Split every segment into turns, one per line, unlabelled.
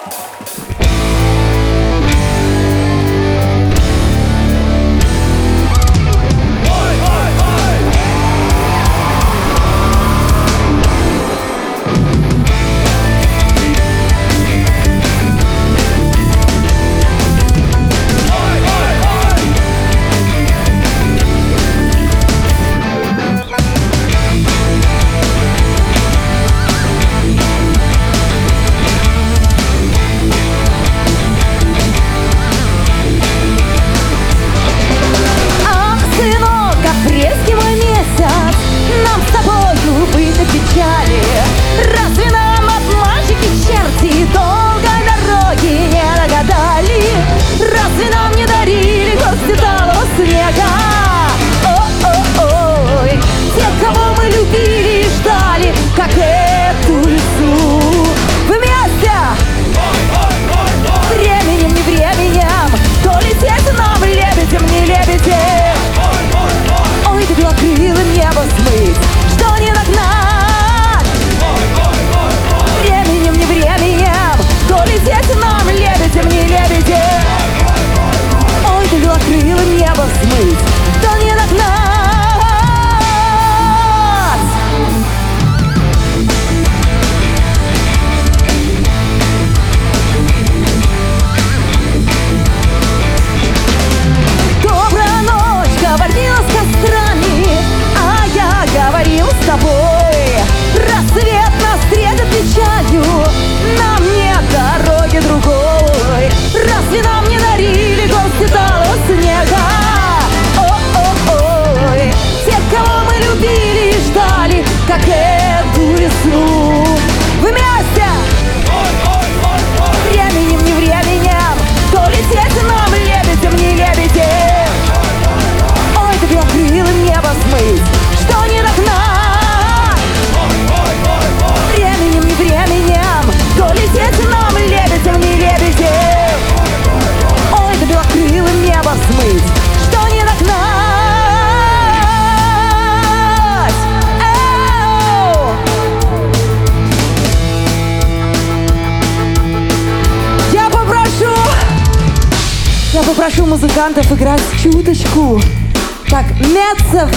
Попрошу музыкантов играть чуточку. Так, меццо...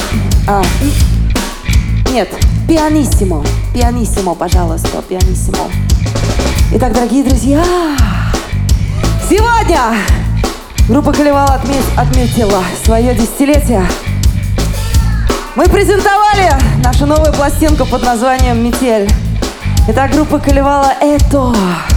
Нет, пианиссимо. Пианиссимо, пожалуйста, пианиссимо. Итак, дорогие друзья, сегодня группа Калевала отметила свое десятилетие. Мы презентовали нашу новую пластинку под названием «Метель». Итак, группа Калевала — это...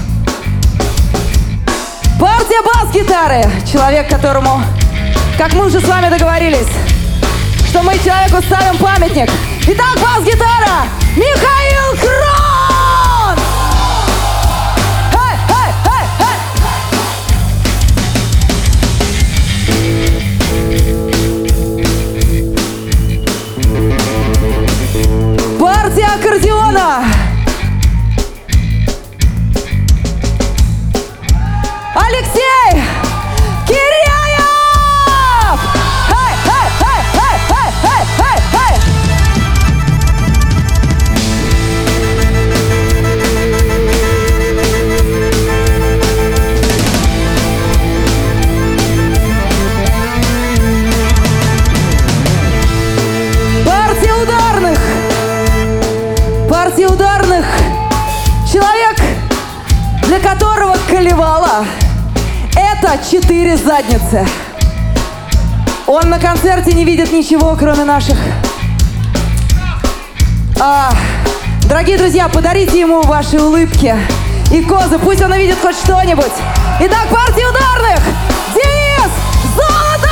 партия бас-гитары. Человек, которому, как мы уже с вами договорились, что мы человеку ставим памятник. Итак, бас-гитара Михаил Крон! Партия аккордеона Алексей Киряев! Партия ударных. Человек, для которого Калевала — это 4 задницы. Он на концерте не видит ничего, кроме наших. Дорогие друзья, подарите ему ваши улыбки и козы, пусть он увидит хоть что-нибудь. Итак, партия ударных. Денис Золото!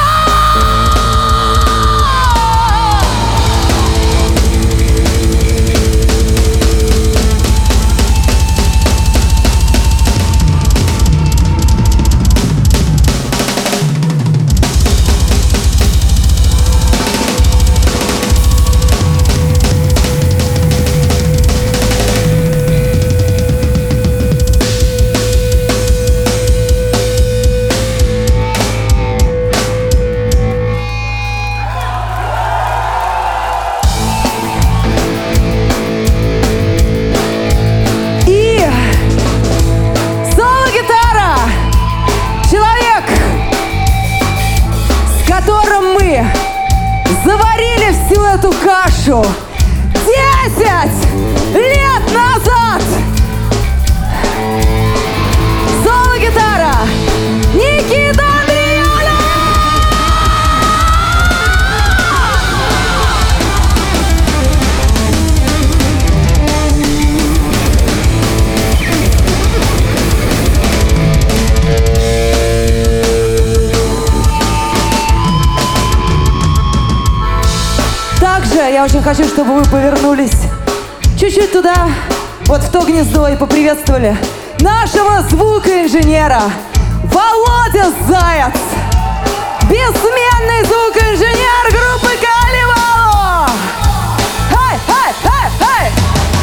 Я очень хочу, чтобы вы повернулись чуть-чуть туда, вот в то гнездо, и поприветствовали нашего звукоинженера Володя Заяц, бессменный звукоинженер группы Калевала. Хай, хай, хай, хай!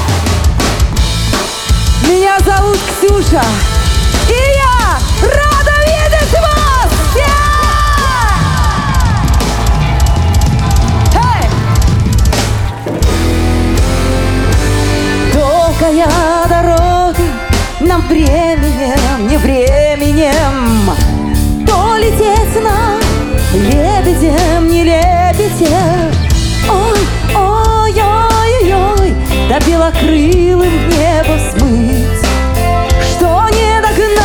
Меня зовут Ксюша, и я рада видеть вас всех! Хей! Долгая дорога нам временем, не временем, то лететь нам лебедем, не лебедем. Ой, ой, ой, ой, да белокрылым в небо смыть, что не догнать.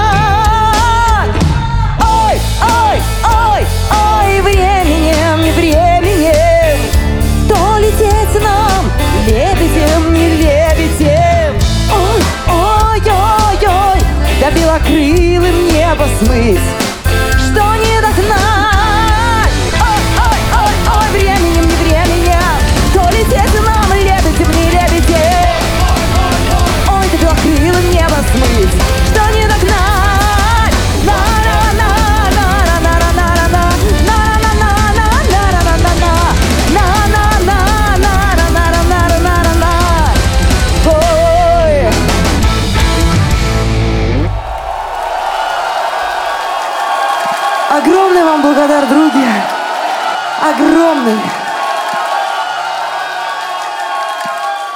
Ой, ой, ой, ой, временем, не временем, то лететь нам лебедем, не лебедем. Ой, ой, ой, ой, да белокрылым небо смыть, что не догнать. Ой, ой, ой, ой, временем, не временем, то лететь нам лебедем, не лебедем. Ой, да белокрылым небо смыть, что не догнать. Огромный вам благодар, други. Огромный.